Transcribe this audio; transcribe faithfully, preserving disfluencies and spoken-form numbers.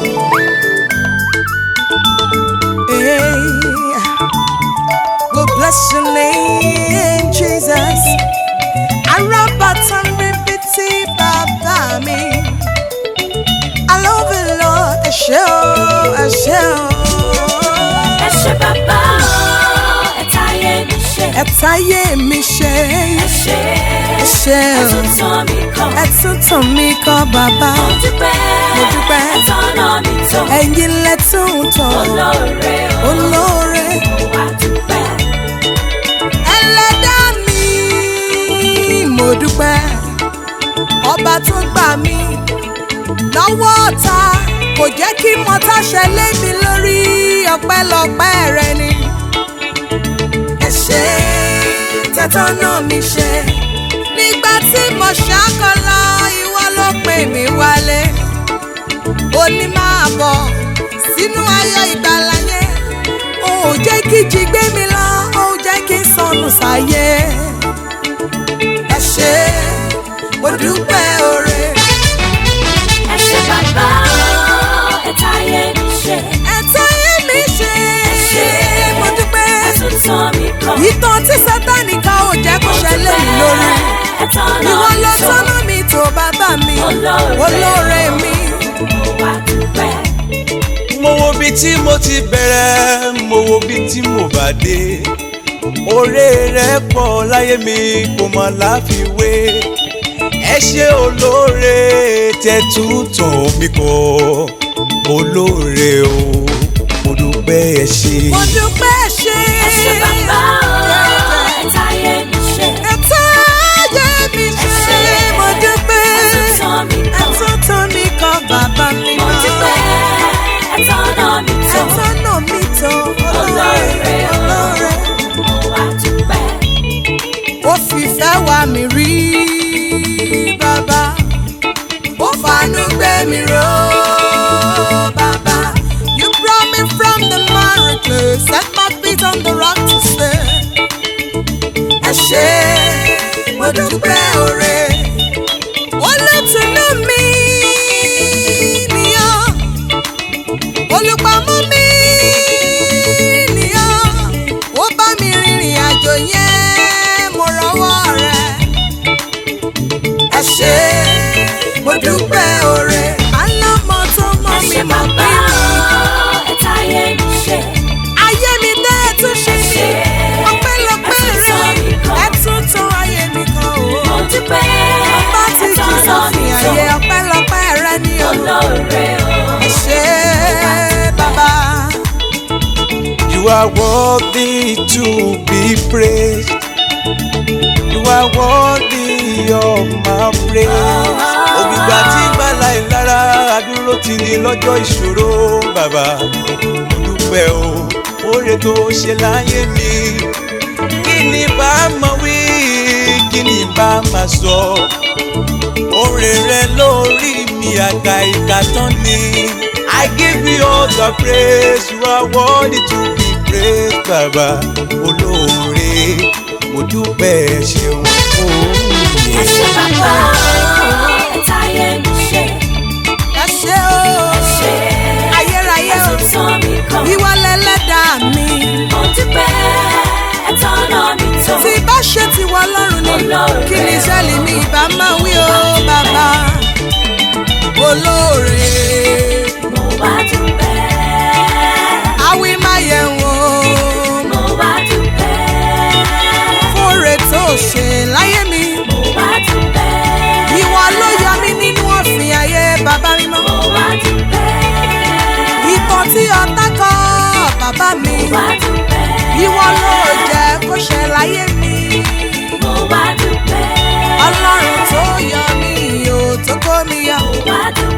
We'll bless your name, Jesus. Arabatan ribiti baba mi. I love you, Lord. Eshe o, eshe o. Eshe baba, etaye mi she. Etaye mi she. Eshe, Eshe o. Ẹ̀túntàn mi kọ. Ẹ̀túntàn mi kọ bàbá. Mo dúpẹ́, Mo dúpẹ́. ẹ̀tọ́nà mi tó. Ẹ̀yin lẹ tún tọ̀. Olóore o. Olóore. Mo wá dúpẹ́. Ẹlẹ́dàá mi, mo dúpẹ́. Ọba tó gbà mí lọ́wọ́ ọ̀tá, kò jẹ́ kí mọ́tá ṣẹlẹ̀ mi lórí, ọpẹ́lọpẹ́ rẹ ni. Ẹ ṣé tẹ́tọ́nà mi ṣe. Nígbà tí mo ṣàkọlọ, ìwọ ló pè mí wálé. Ó ní máa bọ̀ sínú ayọ̀ ìgbàlà yẹn. Ó jẹ́ kí jí gbé mi lọ, ó jẹ́ kí n sọnù sáyé. Ẹ ṣé mo dúpẹ́ oore. Eshe baba, etaye mi she. Ẹ̀táyé mi ṣe. Eshe, Mo dúpẹ́. ẹ̀túntàn mi kọ. Ìtàn tí Sátánì ká ò jẹ́ kó ṣẹlẹ̀ mi lórí. Ẹ̀tọ́nà Ìwọ mi ló tó. tọ́nà mi tó bàbá mi. Olóore. Olóore mi. Mo wá dúpẹ́. mo wo bí tí mo ti bẹ̀rẹ̀ mo wo bí tí mo bá dé oore rẹ̀ pọ̀ láyé mi kò mọ̀ láfiwé ẹ ṣé olóore tẹ́túntàn mi kọ olóore o mo dúpẹ́ ẹ ṣé. Mo dúpẹ́ ṣe. Eshe baba, etaye mi she. Ẹ̀táyé mi ṣe. Mo dúpẹ́. Ẹ̀túntàn mi kọ. Ẹ̀túntàn mi kọ bàbá mi Mo mọ́. dúpẹ́, ẹ̀tọ́nà mi tó. Ẹ̀tọ́nà mi tó. Olóore o. Olóore. Mo wá dúpẹ́. Ó fìfẹ́ wá mi rí bàbá. Ó fàánú gbé mi ró bàbá. You brought me from the marrow clay, set my feet on the rock to stay. Ẹ ṣé mo dúpẹ́ oore. Olùtùnú mi nìyàn. Olùpamọ́ mi nìyàn. Ó bá mi rìnrìn àjò yẹn, mo rọ́wọ́ rẹ̀. Ẹ ṣé mo dúpẹ́ oore. Alámọ̀ tó mọ̀ mi Eshe mọ̀ baba, bí mi. etaye mi she. Ayé mi dé tún ṣe ṣe. Ọpẹ́lọpẹ́ Ẹ̀túntàn rẹ̀. mi kọ. Ẹ tún tún ayé mi kan Mo o. dúpẹ́, Ọba tí jù ẹ̀tọ́nà sófin mi tó. ayé, ọpẹ́lọpẹ́ rẹ̀ ni o. Olóore o. Ẹ ṣé bàbá. You are worthy to be praised. You are worthy of my praise. Ògbìgbà tí gbàlà ìlara àdúró ti ní lọ́jọ́ ìṣòro bàbá. Mo dúpẹ́ o, oore tó ṣe láyé mi. Kí ni bá máa wí, kí ni bá máa sọ? Oore rẹ lórí mi àgbà ìkà tán ni. I give you all the praise, you are worthy to be praised, bàbá olóore. Mo dúpẹ́ ẹ ṣeun fún mi. Eshe baba, etaye mi she. Ẹ ṣé o. Eshe, Ayérayé o. ẹ̀túntàn mi kọ. Ìwọ lẹlẹ́dàá mi. Mo dúpẹ́, ẹ̀tọ́nà mi tó. Tí bá ṣe ti wọ lọ́rùn ni, Olóore. kí ni Ísírẹ́lì mi ìbá máa wí o bàbá. Olóore. Mo wá dúpẹ́. Àwí máa yẹ̀ wọ́n. Mo wá dúpẹ́. Fóore tó ṣe láyé mi. Mo wá dúpẹ́. Ìwọ ló yọ mí nínú òfin ayé bàbá mímọ́. Mo wá dúpẹ́. Ìtàn tí ọ̀tá kọ bàbá mi. Mo wá dúpẹ́. Ìwọ ló jẹ́ kó ṣe láyé mi. Mo wá dúpẹ́. Ọlọ́run tó yọ mí o, tó kó mi yọ. Mo wá dúpẹ́.